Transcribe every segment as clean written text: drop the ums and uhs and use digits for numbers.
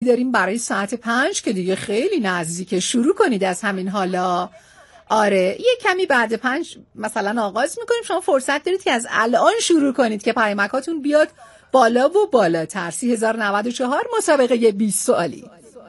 داریم برای ساعت 5 که دیگه خیلی نزدیکه. شروع کنید از همین حالا. آره یه کمی بعد 5 مثلا آغاز میکنیم. شما فرصت دارید که از الان شروع کنید که پیامکاتون بیاد بالا و بالاتر. 3094 مسابقه 20 سوالی.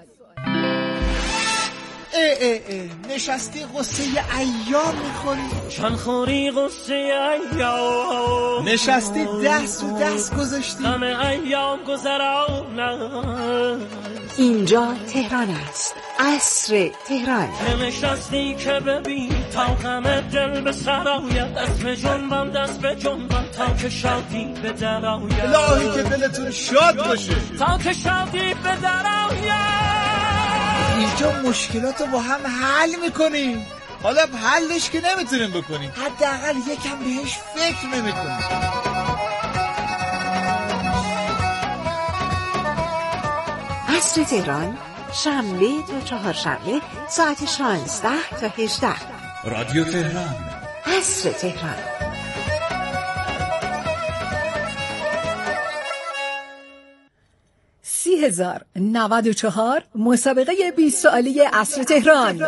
نشستی قصه ایام میخوری؟ چند خوری قصه ایام نشستی دست و دست گذاشتی؟ همه ایام گذرانم. اینجا تهران است، عصر تهران. نشستی که ببین تا همه دل به سر آید. دست به جنبم دست به جنبم تا که شادی به در آید. الهی که دلتون شاد باشه تا که شادی به در آید. اینجا مشکلاتو با هم حل میکنیم. حالا حلش که نمیتونیم بکنیم، حداقل یکم بهش فکر نمیکنیم. عصر تهران، شنبه تا چهارشنبه ساعت 16 تا 18. رادیو تهران، عصر تهران. هزار 94 مسابقه 20 سوالی عصر تهران.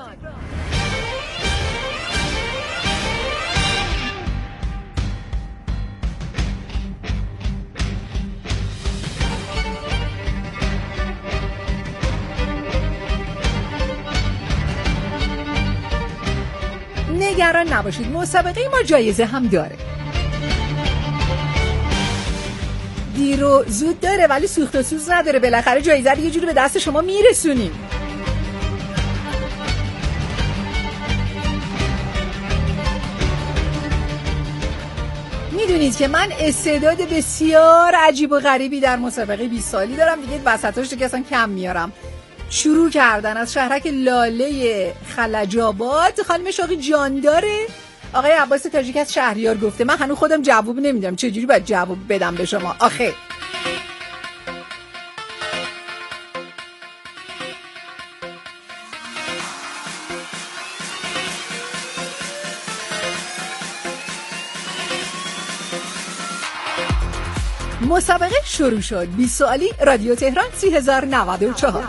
نگران نباشید، مسابقه ما جایزه هم داره. دیر و زود داره ولی سوخت و سوز نداره. بالاخره جایزه رو یه جوری به دست شما میرسونیم. میدونید که من استعداد بسیار عجیب و غریبی در مسابقه 20 سالی دارم. دیگه وسطاش دیگه اصلا کم میارم. شروع کردن از شهرک لاله خلج‌آباد. خانم شوقی جانداره. آقای عباس تاجیک از شهریار گفته. من هنوز خودم جواب نمیدم چجوری باید جواب بدم به شما آخه. مسابقه شروع شد. 20 سوالی رادیو تهران 3094.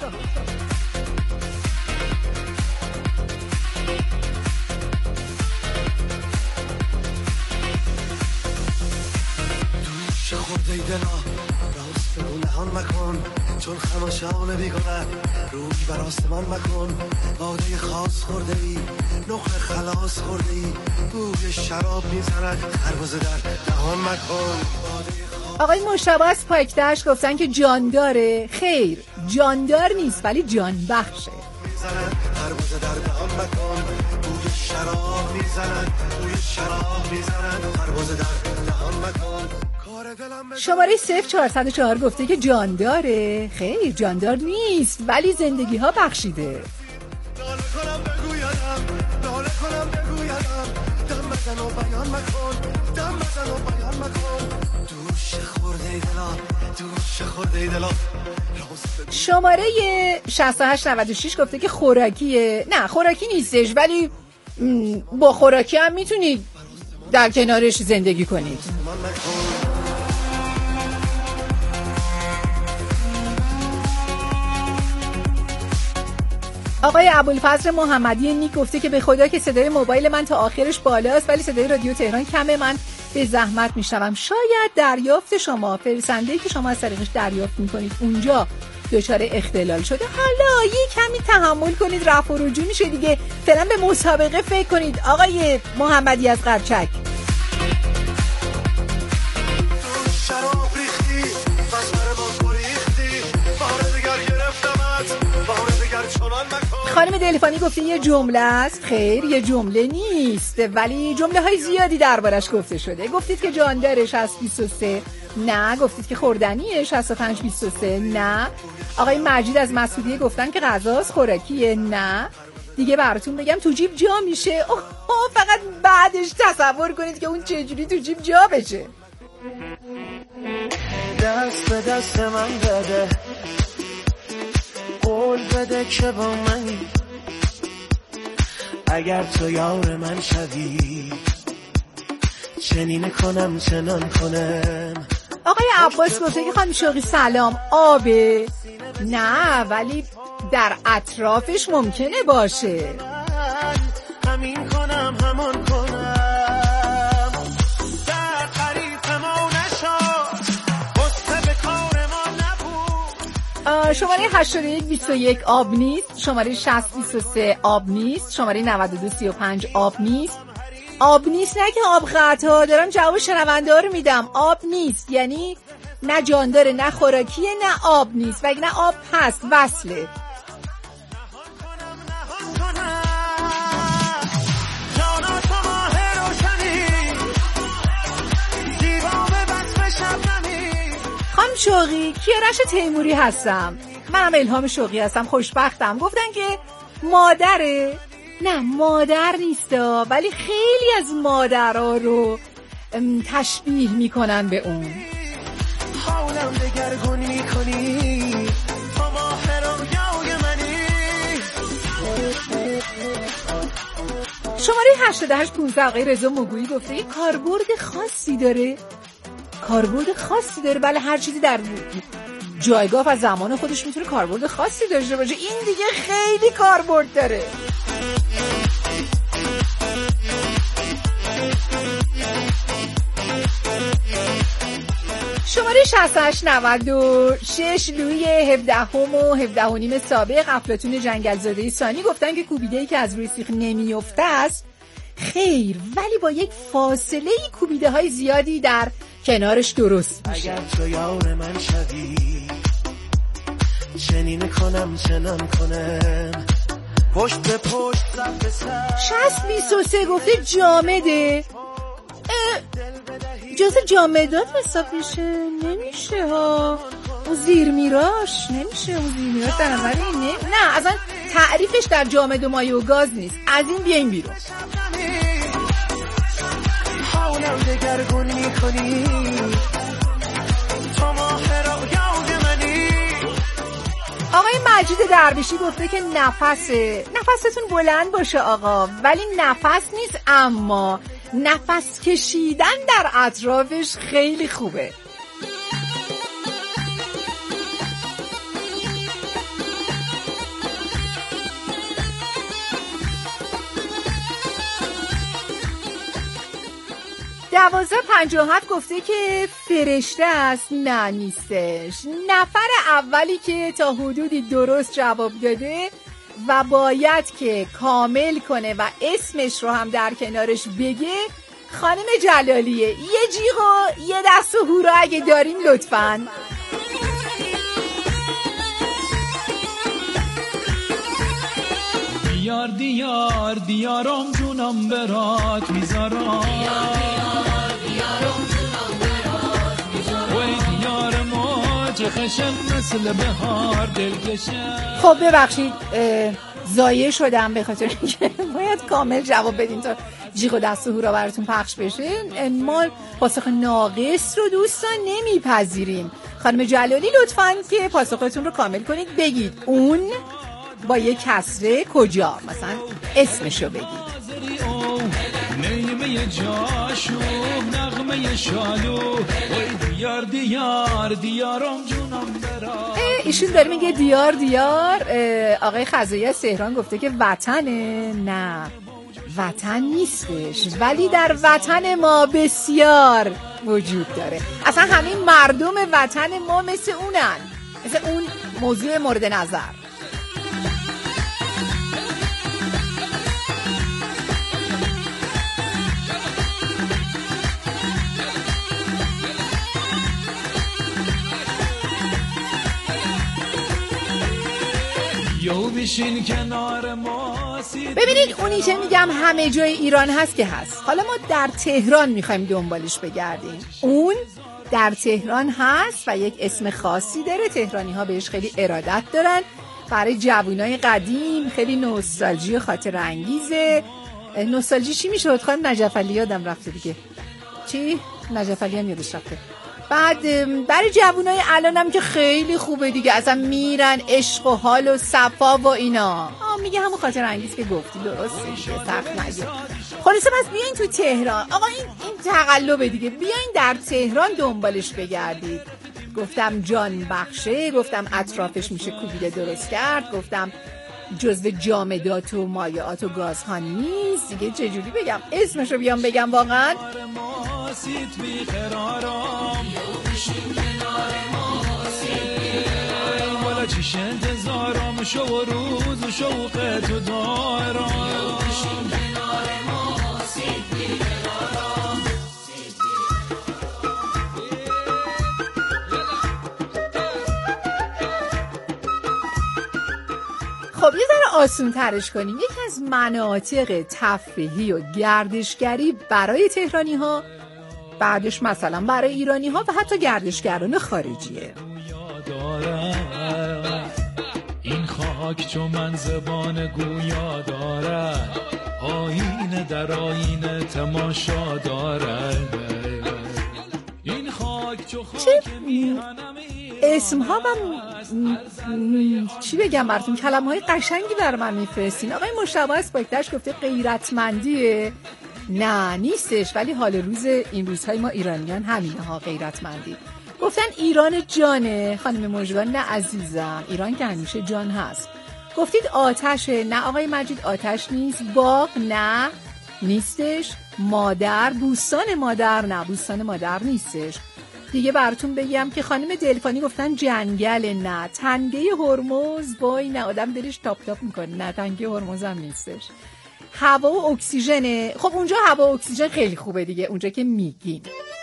خورده دلا راست بگو نهان مکن، چون خماشان بیگونه روی بر آسمان مکن. باده خاص خورده ای، نخل خلاص خورده ای، بوی شراب میزند خربزه در دهان مکن. آقای مشتبه از پاکدشت گفتن که جانداره. خیر، جاندار نیست ولی جان بخشه. خربزه در دهان مکن، بوی شراب میزند، بوی شراب میزند خربزه در دهان مکن. شماره 0404 گفته که جانداره. خیر، جاندار نیست ولی زندگی ها بخشیده. ناله کنم بگویدم دم بزن و بیان مکن، دم بزن و بیان مکن. دوش خورده دلا. شماره 6896 گفته که خوراکیه. نه خوراکی نیستش ولی با خوراکی هم میتونید در کنارش زندگی کنید. آقای ابوالفضل محمدی نیک گفته که به خدا که صدای موبایل من تا آخرش بالاست ولی صدای رادیو تهران کمه، من به زحمت میشنوم. شاید دریافت شما، فرستنده‌ای که شما از طریقش دریافت میکنید اونجا دچار اختلال شده. حالا یه کمی تحمل کنید، رفع و رجوع میشه دیگه. فعلا به مسابقه فکر کنید. آقای محمدی از قرچک. خانم دلفانی گفته یه جمله است. خیر، یه جمله نیست ولی جمله های زیادی دربارش گفته شده. گفتید که جانداره 6023. نه. گفتید که خوردنیه 6523. نه. آقای مجید از مسعودیه گفتن که غذاست، خوراکیه. نه. دیگه براتون بگم تو جیب جا میشه. فقط بعدش تصور کنید که اون چجوری تو جیب جا بشه. دست به دست من بده، قول بده که با منی، اگر تو یار من شوی چنین کنم چنان کنم آقای عباس گفته که خانم شوقی سلام، آبه؟ نه ولی در اطرافش ممکنه باشه. همین کنم همان کنم در قریب ما نشد بسته به کار ما نبود. شماره 8121 آب نیست، شماره 6023 آب نیست، شماره 9235 آب نیست. آب نیست نه که آب قطعا، دارم جواب شنونده ها رو میدم. آب نیست یعنی نه جان داره نه خوراکیه نه آب نیست، وگه نه آب هست وصله. خانم شوقی کیارش تیموری هستم، منم الهام شوقی هستم، خوشبختم. گفتن که مادره؟ نه مادر نیستا، ولی خیلی از مادرها رو تشبیه میکنن به اون. حالم دگرگون میکنی تو ماه رویای منی. شماره 8815 آقای رضا مگویی گفته کاربرد خاصی داره. کاربرد خاصی داره؟ بله، هر چیزی در جایگاه و زمان خودش میتونه کاربرد خاصی داشته باشه. این دیگه خیلی کاربرد داره. شماره 6896 لوی 17 و 17 و نیم سابق افلاطون جنگلزاده ثانی گفتن که کوبیده‌ای که از روی سیخ نمیفته است خیر، ولی با یک فاصله ای کوبیده های زیادی در کنارش درست میشه. اگر تو یار من شدی چنین کنم چنان کنم پشت به پشت سر به سر. 6023 گفته جامده. جزء جامدات حساب میشه؟ نمیشه ها، اون زیر میراش نمیشه، اون زیر میراش در نظر اینه. نه اصلا تعریفش در جامد و مایع و گاز نیست. از این بیاین بیرون. حالم دگرگون میکنی تو ماه رویای منی. آقای مجید درویشی گفته که نفستون بلند باشه آقا، ولی نفس نیست، اما نفس کشیدن در اطرافش خیلی خوبه. دوازده 57 گفته که فرشته است. نه نیستش. نفر اولی که تا حدودی درست جواب داده و باید که کامل کنه و اسمش رو هم در کنارش بگه خانم جلالیه. یه جیغ و یه دست و هورا اگه داریم لطفاً. دیار دیار دیارم جونم برات میذارم، دیارم جونم برات میذارم، وای دیار موج خشن مثل بهار دلکشم. خب ببخشید ضایع شدم به خاطر اینکه باید کامل جواب بدیم تا جیغ و دست و هورا براتون پخش بشه. ما پاسخ ناقص رو دوستان نمیپذیریم. خانم جلالی لطفاً که پاسختون رو کامل کنید، بگید اون با یک کسره کجا، مثلا اسمشو بگید. نیمه جاشو نغمه شالو، وای دیار دیار دیارم جونم برات. ایشون داره میگه دیار دیار. آقای خزایی از تهران گفته که وطنه. نه وطن نیستش، ولی در وطن ما بسیار وجود داره. اصلا همین مردم وطن ما مثل اونن، مثل اون موضوع مورد نظر. ببینید اونی که میگم همه جای ایران هست که هست. حالا ما در تهران میخوایم دنبالش بگردیم. اون در تهران هست و یک اسم خاصی داره. تهرانی ها بهش خیلی ارادت دارن. برای جوونای قدیم خیلی نوستالژی و خاطر انگیزه. نوستالژی چی میشه؟ خانم نجف علی یادم رفته دیگه. چی؟ نجف علی هم یادش رفته. بعد برای جوونای الانم که خیلی خوبه دیگه، اصلا میرن عشق و حال و صفا و اینا. میگه همون خاطر انگیز که گفتی درسته دیگه، سخت نگیر. خلاصه پس بیاین تو تهران. آقا این تقلبه دیگه، بیاین در تهران دنبالش بگردید. گفتم جان بخشه، گفتم اطرافش میشه کوبیده درست کرد، گفتم جزو جامدات و مایعات و گازها نیست دیگه. چجوری بگم اسمشو بیام بگم واقعا؟ والا چیش انتظارم شو و روز و شوق تو دارم. خب یه ذره آسون ترش کنیم. یکی از مناطق تفریحی و گردشگری برای تهرانی ها، بعدش مثلا برای ایرانی ها و حتی گردشگران خارجیه. این خاک چون من زبان گویا دارد، آینه در آینه تماشا دارد. این خاک چون خاک اسم ها و چی بگم براتون، کلمه های قشنگی بر من میفرستین. آقای مشتبه از پاکتش گفته غیرتمندیه. نه نیستش، ولی حال روز این روزهای ما ایرانیان همینه ها، غیرتمندی. گفتن ایران جانه خانم مژگان. نه عزیزم، ایران که همیشه جان هست. گفتید آتشه. نه آقای مجید، آتش نیست. باغ نه نیستش. مادر، بوستان مادر نه، بوستان مادر نیستش دیگه. براتون بگم که خانم دلفانی گفتن جنگل. نه. تنگه هرمز، وای نه آدم دلش تاپ تاپ میکنه. نه تنگه هرمز هم نیستش. هوا و اکسیژنه. خب اونجا هوا و اکسیژن خیلی خوبه دیگه، اونجا که میگین.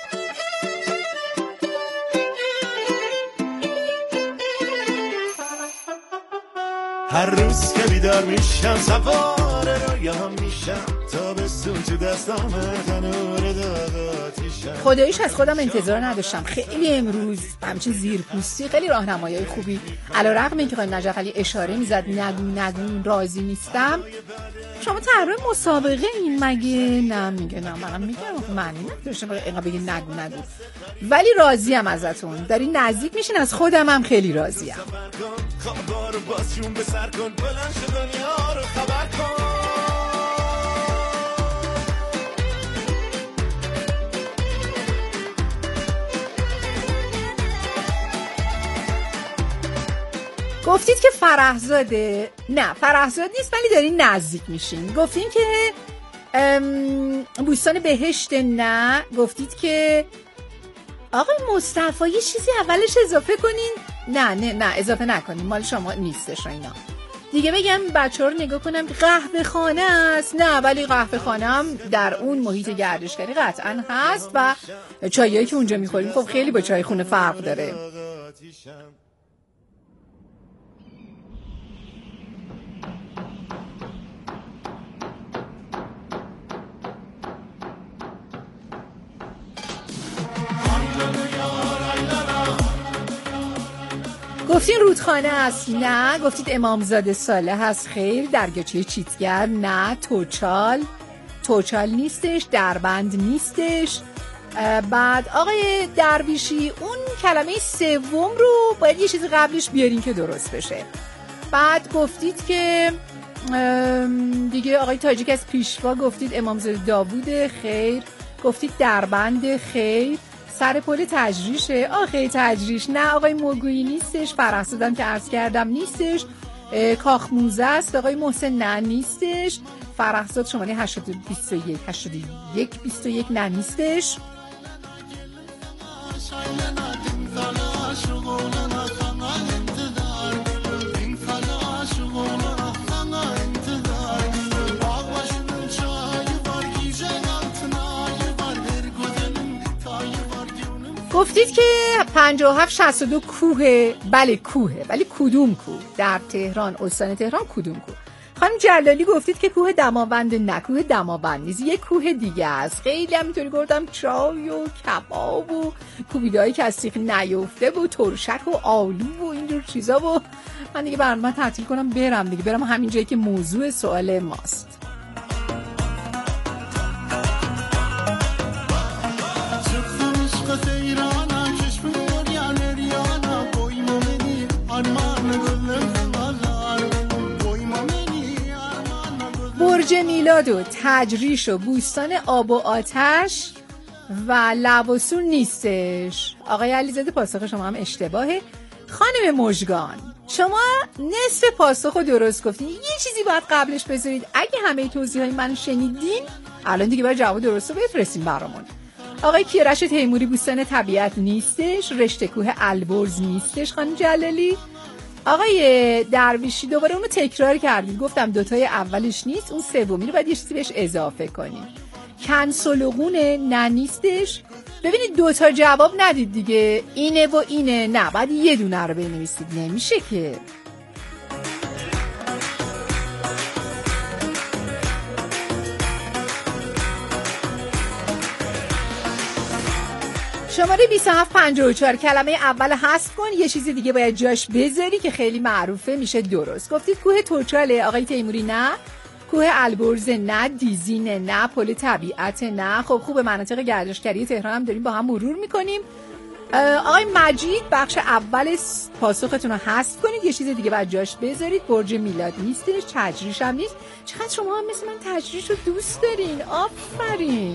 هر روز که بیدار میشم سوار رویام میشم، تا به سوچ دستام تنور داداتیشم. خداییش از خودم انتظار نداشتم خیلی امروز همچین زیرپوستی، خیلی راهنمایی خوبی. علیرغم اینکه خانم نجف علی اشاره میزد نگو راضی نیستم. شما طرح مسابقه این مگه؟ نه میگه نه، منم میگم معنی نداشته اینقدر بگی نگو، ولی راضیم ازتون، داری نزدیک میشین. از خودم هم خیلی راضیم. خوابارو بازشون به سر کن، بلند شو دنیا رو خبر کن. گفتید که فرهزاده. نه فرهزاد نیست، ولی دارین نزدیک میشین. گفتین که بوستان بهشت. نه. گفتید که آقای مصطفی یه چیزی اولش اضافه کنین. نه اضافه نکنین، مال شما نیستش اینا دیگه. بگم بچه‌ها رو نگاه کنم که قهوه خانه است. نه، ولی قهوه خانه هم در اون محیط گردشگری قطعا هست و چایایی که اونجا میخوریم خب خیلی با چای خونه فرق داره. گفتین رودخانه است. نه. گفتید امامزاده صالح هست. خیر. درگاچه چیتگر. نه. توچال نیستش. دربند نیستش. بعد آقای درویشی اون کلمه سوم رو باید یه چیز قبلش بیارین که درست بشه. بعد گفتید که دیگه آقای تاجیک از پیشوا گفتید امامزاده داوود. خیر. گفتید دربند. خیر. سر پل تجریشه. آخه تجریش. نه آقای موگویی نیستش. فرهزادم که عرض کردم نیستش. کاخ موزه است. آقای محسن نه نیستش. فرهزاد شماره 81 نه نیستش. گفتید که 5762 کوه. بله کوه، ولی کدوم کوه؟ در تهران، استان تهران کدوم کوه؟ خانم جلالی گفتید که کوه دماوند. نه کوه دماوند نیست، یه کوه دیگه است. خیلی همینطوری گفتم چای و کباب و کوبیدهایی که از سیخ نیفته و ترشک و آلو و اینجور چیزا. و من دیگه برنامه تعطیل کنم برم همین جایی که موضوع سوال ماست. ایرانک برج میلاد و تجریش و بوستان آب و آتش و لب و سور نیستش. آقای علیزاده پاسخ شما هم اشتباهه. خانم مژگان شما نصف پاسخ رو درست گفتین، یه چیزی باید قبلش بذارید. اگه همه توضیحای من شنیدین الان دیگه باید جواب درست رو بفرستین برامون. آقای کیارش تیموری بوستان طبیعت نیستش. رشته کوه البرز نیستش خانم جلالی. آقای درویشی دوباره اونو تکرار کردید، گفتم دوتای اولش نیست، اون سومی رو باید یه چیزی بهش اضافه کنیم. کنسولوگونه نه نیستش. ببینید دوتا جواب ندید دیگه، اینه و اینه نه، باید یه دونه رو بنویسید، نمیشه که. شماره 2754 کلمه اول حذف کن، یه چیزی دیگه باید جاش بذاری که خیلی معروفه میشه درست. گفتید کوه توچاله آقای تیموری نه، کوه البرز نه، دیزین نه، پل طبیعت نه. خب خوب، مناطق گردشگری تهران هم داریم با هم مرور میکنیم. آقای مجید بخش اول پاسختون رو حذف کنید، یه چیز دیگه باید جاش بذارید. برج میلاد نیستش، تجریش هم نیست. چقدر شما هم مثل من تجریش رو دوست دارین، آفرین.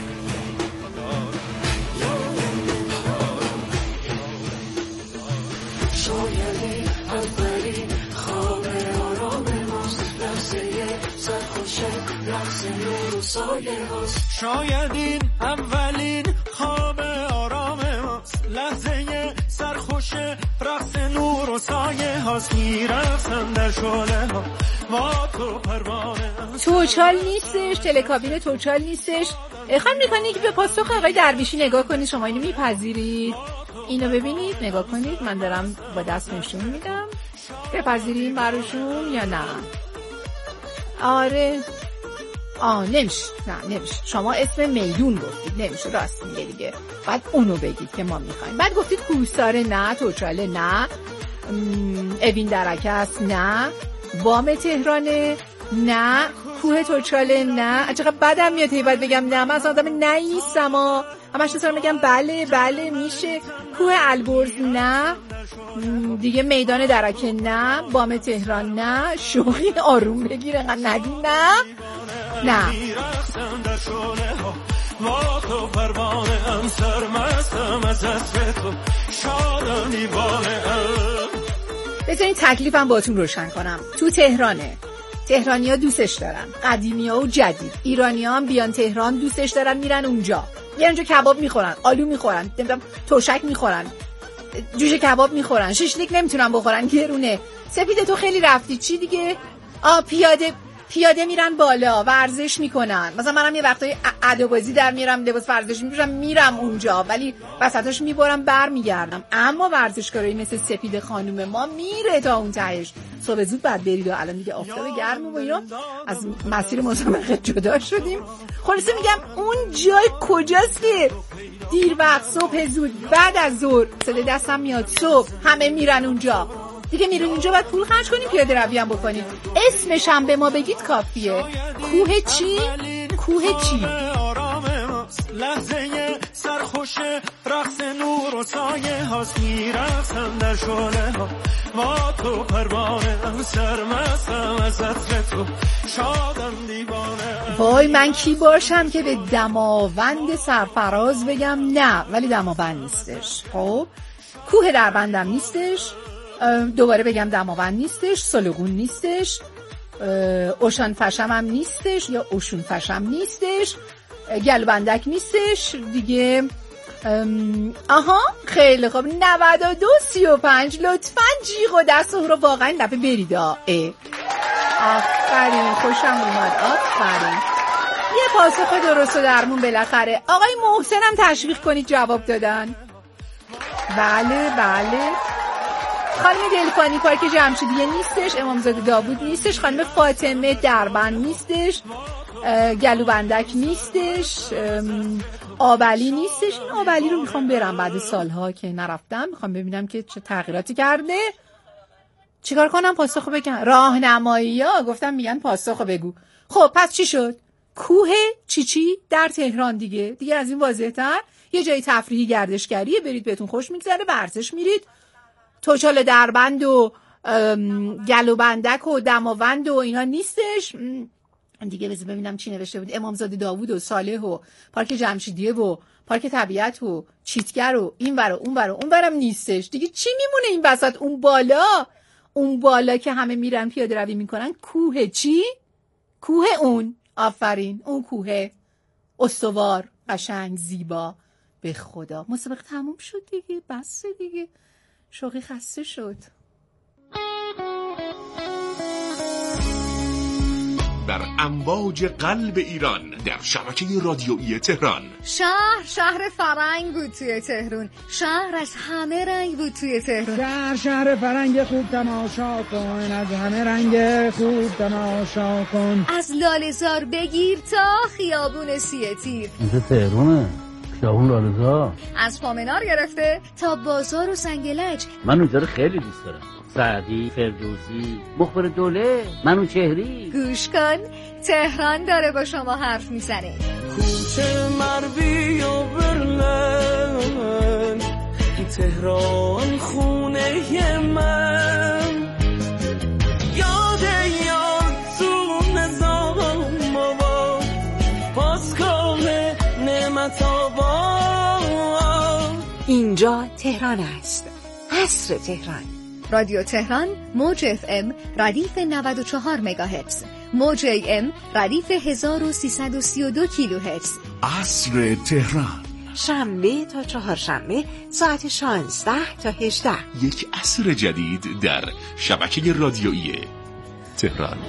شایدی اولین خواب آرام ماست، لحظه سرخوش رقص نور و سایه هاست. شایدی اولین خواب آرام ماست، لحظه سرخوش رقص نور و سایه هاست. میرفتم در شعله ها با تو پروانه. توچال نیستش، تلکابین توچال نیستش. خانم میکنی که به پاسخ آقای درویشی نگاه کنید، شما اینو میپذیرید؟ اینو ببینید، نگاه کنید، من دارم با دست نشون میدم، بپذیریم براشون یا نه؟ آره نمیشه، نه نمیشه. شما اسم میدون گفتید، نمیشه، راست میگه دیگه، بعد اونو بگید که ما میخوایم. بعد گفتید کوهساره نه، توچاله نه، اوین درکه است نه، بام تهرانه نه، کوه توچاله نه. چقدر بدم میاد باید بگم نه، من اصلا آدم نیستم، همش دوست دارم بگم بله بله میشه. کوه البرز نه دیگه، میدان درکه نه، بام تهران نه. شوخی آروم بگیره نگی نه نه. بذارین تکلیفم باتون روشن کنم. تو تهرانه، تهرانی‌ها دوستش دارن، قدیمی‌ها و جدید. ایرانی‌ها هم بیان تهران دوستش دارن، میرن اونجا کباب میخورن، آلو میخورن، توشک میخورن، جوجه کباب میخورن، شیشلیک نمیتونن بخورن، گرونه. سپیده تو خیلی رفتی چی دیگه؟ پیاده میرن بالا، ورزش میکنن. مثلا منم یه وقتای ادوبازی در میارم، لباس ورزشی میپوشم، میرم اونجا، ولی وسطاش میبرم برمیگردم. اما ورزشکارایی مثل سپید خانم ما میره تا اون تهش. صبح زود بعد برید و الان دیگه آفتاب گرم و اینا، از مسیر مسابقه جدا شدیم. خلاصه میگم اون جای کجاست که دیر وقت، صبح زود، بعد از ظهر، صدای دستم میاد، صبح همه میرن اونجا دیگه. میرین اونجا باید پول خرج کنیم، پیاده روی هم بکنیم. اسمش هم به ما بگید کافیه. کوه چی؟ کوه چی؟ لحظه سرخوش رقص نور و سایه هاست. میرفتم در شعله ها با تو پروانه، سرمستم از عطر تو، شادم دیوانه. وای من کی باشم که به دماوند سرفراز بگم نه، ولی دماوند نیستش. خب کوه دربندم نیستش، دوباره بگم دماوند نیستش، سلوگون نیستش، اوشان فشم هم نیستش یا اوشون فشم نیستش، گلبندک نیستش دیگه. آها خیلی خوب. 9235 لطفاً جیغ و دست رو واقعا دفعه برید. آفرین، خوشم اومد، آفرین. یه پاسخ درست و درمون بالاخره. آقای محسن هم تشویق کنید جواب دادن. بله بله. خانم دلفانی پارک جمشیدیه نیستش، امامزاده داوود نیستش، خانم فاطمه دربند نیستش، گلوبندک نیستش، آبلی نیستش. این آبلی رو میخوام برم بعد سالها که نرفتم، میخوام ببینم که چه تغییراتی کرده. چیکار کنم پاسخو بگم؟ راهنمایی ها گفتم میگن پاسخو بگو. خب پس چی شد؟ کوه چی در تهران دیگه از این واضح تر. یه جای تفریحی گردشگریه، برید بهتون خوش میگذره، ورزش میرید. توچال دربند و گلوبندک و دماوند و اینا نیستش. دیگه بذار ببینم چی نوشته بود. امامزاده داوود و صالح و پارک جمشیدیه و پارک طبیعت و چیتگر و این ور و اون ور و اون ورم نیستش دیگه. چی میمونه این وسط؟ اون بالا که همه میرن پیاده روی میکنن کوه چی؟ کوه اون. آفرین، اون کوه استوار قشنگ زیبا. به خدا مسابقه تموم شد دیگه، بس دیگه، شوقی خسته شد. در امواج قلب ایران در شبکه رادیویی تهران. شهر فرنگ بود توی تهران، شهر از همه رنگ بود توی تهران. شهر فرنگ خوب تماشا کن، از همه رنگ خوب تماشا کن. از لاله‌زار بگیر تا خیابون سیه تیر. اینجا تهرانه، خیابون لاله‌زار. از پامنار گرفته تا بازار و سنگلج. من اونجا رو خیلی دوست دارم. سعدی، فردوسی، مخبر دوله، منوچهری. گوش کن، تهران داره با شما حرف میزنه. کوچه مروی و برلن، تهران خونه من. یاد تو نظام آباد، پاسکال نعمت آباد. اینجا تهران است، عصر تهران. رادیو تهران موج FM ردیف 94 مگاهرتز، موج AM ردیف 1332 کیلوهرتز. عصر تهران، شنبه تا چهارشنبه ساعت 16 تا 18. یک عصر جدید در شبکه رادیویی تهران.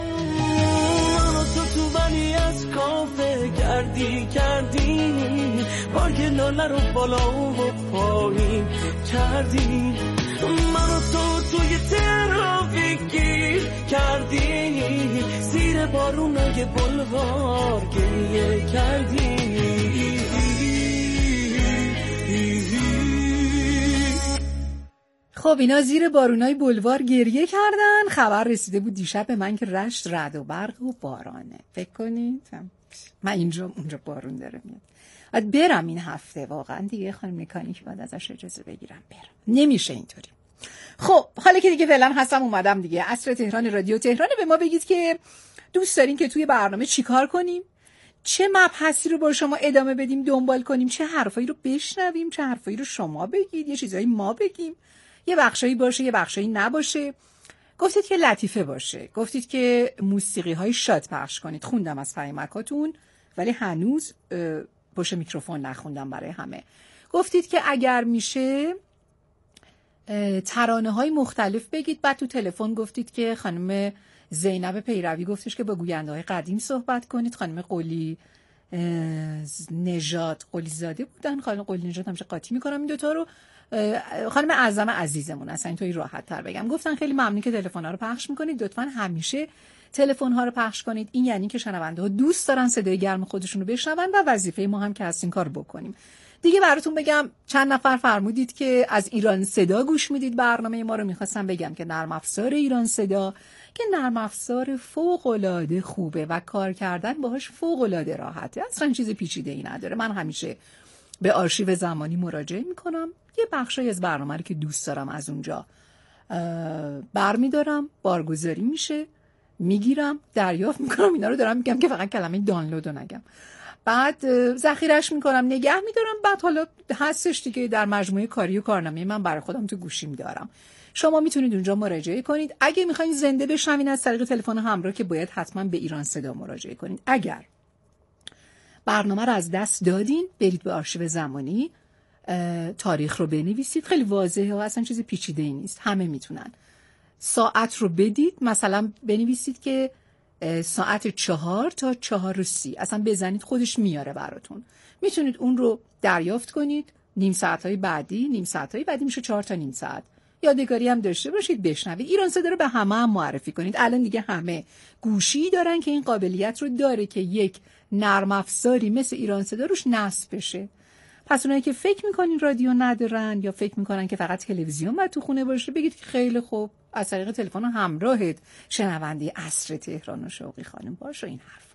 تو بلی از کافه کردی بارک لاله رو بالا و پایین کردی. منو توی ترافیک گیر کردی، زیر بارونای بلوار گریه کردی. خب اینا زیر بارونای بلوار گریه کردن. خبر رسیده بود دیشب به من که رشت رعد و برق و بارانه. فکر کنید من اونجا بارون داره میاد. باید برم این هفته واقعا دیگه. خانم مکانیک باید ازش اجازه بگیرم برم، نمیشه اینطوری. خب حالا که دیگه فعلا هستم اومدم دیگه. عصر تهران رادیو تهران. به ما بگید که دوست دارین که توی برنامه چیکار کنیم، چه مبحثی رو با شما ادامه بدیم، دنبال کنیم، چه حرفایی رو بشنویم، چه حرفایی رو شما بگید، یه چیزایی ما بگیم، یه بخشایی باشه یه بخشایی نباشه. گفتید که لطیفه باشه، گفتید که موسیقی های شاد پخش کنید. خوندم از پیامکاتون ولی هنوز پشت میکروفون نخوندم برای همه. گفتید که اگر میشه ترانه های مختلف بگید. بعد تو تلفن گفتید که خانم زینب پیروی گفتش که با گوینده های قدیم صحبت کنید. خانم قلی نژاد، قلی زاده بودن، خانم قلی نژاد همیشه قاطی میکنم این دوتا رو. خانم اعظم عزیزمون اصلا اینطوری راحت تر بگم، گفتن خیلی ممنون که تلفن ها رو پخش میکنید. لطفاً همیشه تلفن ها رو پخش کنید. این یعنی که شنونده ها دوست دارن صدای گرم خودشون رو بشنون و وظیفه ما هم که هست این کار بکنیم. دیگه براتون بگم چند نفر فرمودید که از ایران صدا گوش میدید برنامه ما رو. میخواستم بگم که نرم افزار ایران صدا که نرم افزار فوق العاده خوبه و کار کردن باهاش فوق العاده راحته، اصلا چیز پیچیده ای نداره. من همیشه به آرشیو زمانی مراجعه میکنم، یه بخشی از برنامه رو که دوست دارم از اونجا برمیدارم، بارگذاری میشه، میگیرم، دریافت میکنم. اینا رو دارم میگم که فقط کلمه دانلود رو نگم. بعد ذخیره‌اش میکنم، نگه میدارم. بعد حالا هستش دیگه در مجموعه کاری و کارنامه من برای خودم تو گوشیم دارم. شما میتونید اونجا مراجعه کنید. اگه میخواین زنده بشنوین از طریق تلفن همراه که باید حتما به ایران صدا مراجعه کنید. اگر برنامه رو از دست دادین برید به آرشیو زمانی، تاریخ رو بنویسید. خیلی واضحه و اصلا چیز پیچیده ای نیست، همه میتونن. ساعت رو بدید، مثلا بنویسید که ساعت 4 تا 4:30 اصلا بزنید خودش میاره براتون. میتونید اون رو دریافت کنید. نیم ساعت‌های بعدی میشه 4 تا نیم ساعت. یادگاری هم داشته باشید بشنوید. ایران صدا رو به همه هم معرفی کنید. الان دیگه همه گوشی دارن که این قابلیت رو داره که یک نرم افزاری مثل ایران صدا روش نصب بشه. پس اونایی که فکر میکنین رادیو ندارن یا فکر میکنن که فقط تلویزیون باید تو خونه باشه، بگید که خیلی خوب از طریق تلفن همراهت شنونده عصر تهران و شوقی خانم باشه. این حرف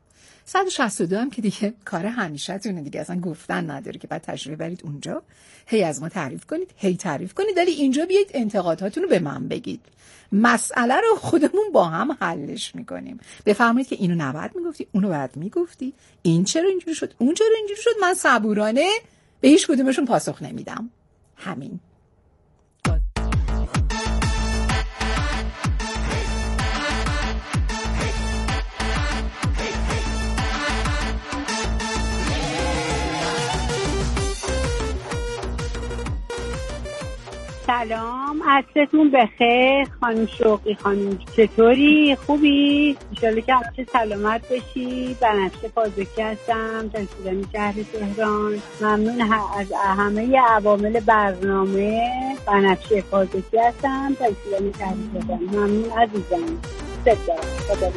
162 هم که دیگه کار همیشه تونه دیگه، اصلا گفتن نداره که بعد تشریف برید اونجا هی از ما تعریف کنید، هی تعریف کنید، ولی اینجا بیایید انتقاداتون رو به من بگید. مسئله رو خودمون با هم حلش میکنیم. بفرمایید که اینو نباید میگفتی، اونو باید میگفتی، این چرا اینجوری شد، اون چرا اینجوری شد. من صبورانه به هیچ کدومشون پاسخ نمیدم. همین. سلام، عصرتون بخیر خانم شوقی. خانم چطوری؟ خوبی؟ انشالله که همیشه سلامت باشی. بنفشه پازکی هستم، تحصیلانی شهر تهران. ممنون از همه عوامل برنامه. بنفشه پازکی هستم، تحصیلانی شهر تهران. ممنون عزیزم. خدا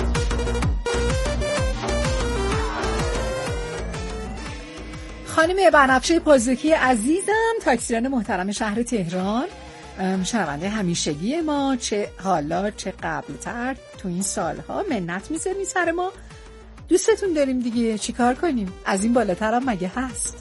خانم بنفشه پازکی عزیزم، تاکسیران محترم شهر تهران، شنونده همیشگی ما، چه حالا چه قبلتر تو این سالها منت میذارین سر ما. دوستتون داریم دیگه، چیکار کنیم؟ از این بالاتر هم مگه هست؟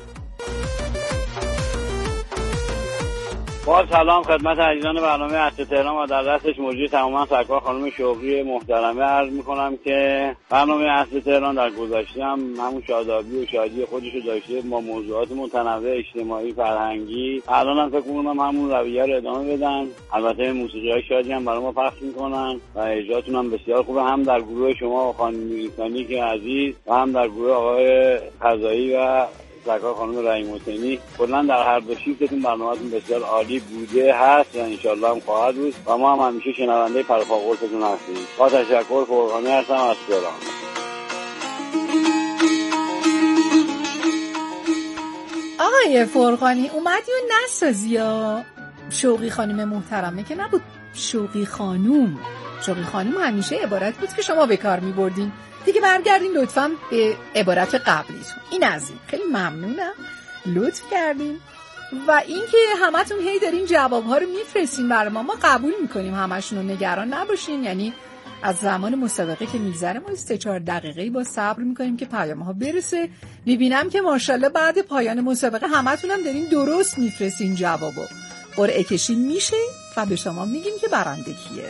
با سلام خدمت عزیزان برنامه عصر تهران و در دستش موجود تماما سرکار خانم شوقی محترمه عرض میکنم که برنامه عصر تهران در گذشته هم همون شادابی و شادی خودشو داشته با موضوعات متنوع اجتماعی فرهنگی. الان هم فکر میکنم همون رویه رو ادامه بدن. البته موسیقی های شادی هم برای ما پخش میکنن و اجراتون هم بسیار خوبه، هم در گروه شما و خانم میرسانی که عزیز و هم در گروه آقای قضایی و سرکار خانم رحیم حسینی. کلا در هر دو شیفتتون برنامه‌تون بسیار عالی بوده هست و انشالله هم خواهد بود و ما هم همیشه شنونده پرفاقورتون هستیم. با تشکر، فرقانی هستم از تهران. آقای فرقانی اومدی و نسازی یا شوقی خانم محترمه که نبود، شوقی خانوم. شوقی خانوم همیشه عبارت بود که شما به کار می‌بردین دیگه. برگردین لطفاً به عبارت قبلیتون. این از این خیلی ممنونم، لطف کردین. و اینکه همتون هی دارین جواب‌ها رو میفرستین برای ما قبول میکنیم همشون رو، نگران نباشین. یعنی از زمان مسابقه که میگذره ما 3-4 دقیقه‌ای با صبر میکنیم که پیام‌ها برسه. میبینم که ماشاءالله بعد پایان مسابقه همتون هم دارین درست میفرستین جوابو. قرعه کشی میشه و به شما میگیم که برنده کیه.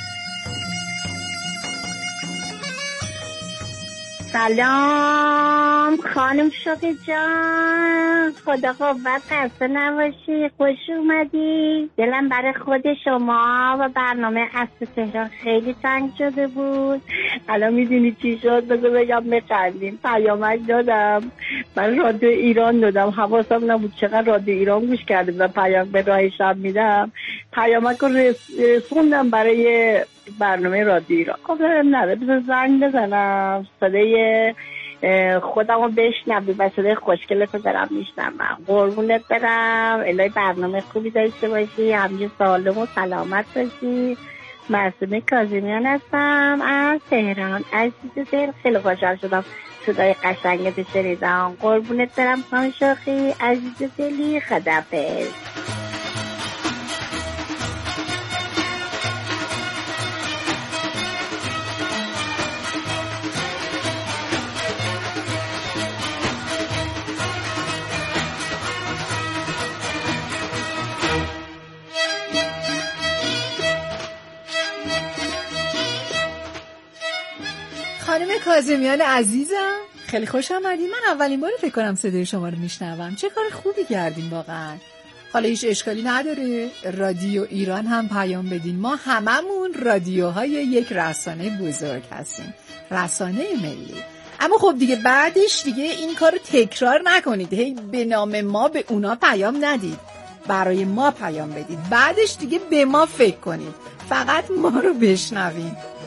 سلام خانم شوقی جان، خدا قوت خسته نباشی، خوش اومدی. دلم برای خود شما و برنامه عصر تهران خیلی تنگ شده بود. الان میدونی چی شد؟ بذار بگم بخندیم. پیامک دادم، من رادیو ایران دادم، حواسم نبود چقدر رادیو ایران گوش کردم و پیام به راهشم میدم. پیامک رو رسوندم برای برنامه رادیو ایران. گفتم نه بذار زنگ بزنم صدای خودم رو بشنوی و صدای خوشگلت رو دارم میشنوم. قربونت برم، الهی برنامه خوبی داشته باشی، همیشه سالم و سلامت باشی. معصومه کاظمیان هستم از تهران. عزیز دل، خیلی خوشحال شدم صدای قشنگت شنیدم. قربونت برم خانم شوقی، عزیز دلی، خداحافظ. خانم کاظمیان عزیزم خیلی خوش آمدید. من اولین بار فکر کنم صدای شما رو میشنوم. چه کار خوبی کردین واقعا. حالا هیچ اشکالی نداره رادیو ایران هم پیام بدین. ما هممون رادیوهای یک رسانه بزرگ هستیم، رسانه ملی. اما خب دیگه بعدش دیگه این کار رو تکرار نکنید، هی به نام ما به اونا پیام ندید، برای ما پیام بدید. بعدش دیگه به ما فکر کنید، فقط ما رو بشنوید.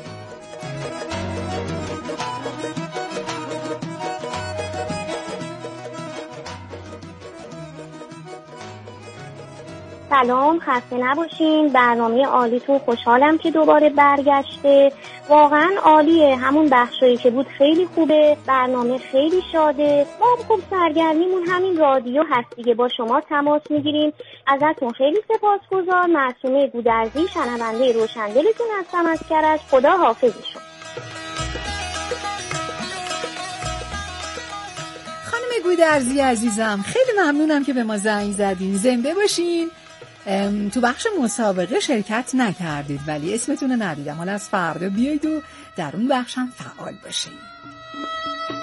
سلام، خسته نباشین. برنامه عالیتون، خوشحالم که دوباره برگشته. واقعا عالیه، همون بخشایی که بود خیلی خوبه، برنامه خیلی شاده. ما خب سرگرمیمون همین رادیو هست دیگه، با شما تماس میگیریم. ازتون خیلی سپاسگزار. معصومه گودرزی، شنونده روشندلتون هستم از کرج. خدا حافظشون. گودرزی عزیزم، خیلی ممنونم که به ما زنگ زدین. زنده باشین. تو بخش مسابقه شرکت نکردید ولی اسمتون رو ندیدم. حالا از فردا بیاید و در اون بخش هم فعال باشین.